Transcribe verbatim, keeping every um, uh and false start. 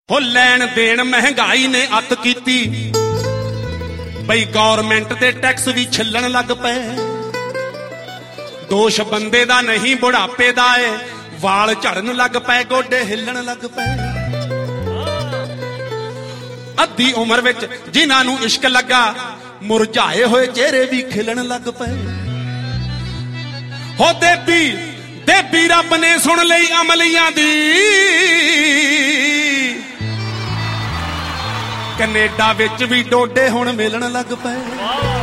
ਹੋ ਲੈਣ ਦੇਣ ਮਹਿੰਗਾਈ ਨੇ ਅੱਤ ਕੀਤੀ ਬਈ ਗੌਰਮੈਂਟ ਦੇ ਟੈਕਸ ਵੀ ਛਿੱਲਣ ਲੱਗ ਪਏ। ਦੋਸ਼ ਬੰਦੇ ਦਾ ਨਹੀਂ ਬੁਢਾਪੇ ਦਾ ਏ, ਵਾਲ ਝੜਨ ਲੱਗ ਪਏ, ਗੋਡੇ ਹਿੱਲਣ ਲੱਗ ਪਏ। ਅੱਧੀ ਉਮਰ ਵਿੱਚ ਜਿਨ੍ਹਾਂ ਨੂੰ ਇਸ਼ਕ ਲੱਗਾ ਮੁਰਝਾਏ ਹੋਏ ਚਿਹਰੇ ਵੀ ਖਿਲਣ ਲੱਗ ਪਏ। ਹੋ ਦੇਬੀ ਦੇਬੀ ਰੱਬ ਨੇ ਸੁਣ ਲਈ ਅਮਲੀਆਂ ਦੀ, ਕੈਨੇਡਾ ਵਿੱਚ ਵੀ ਡੋਡੇ ਹੁਣ ਮਿਲਣ ਲੱਗ ਪਏ।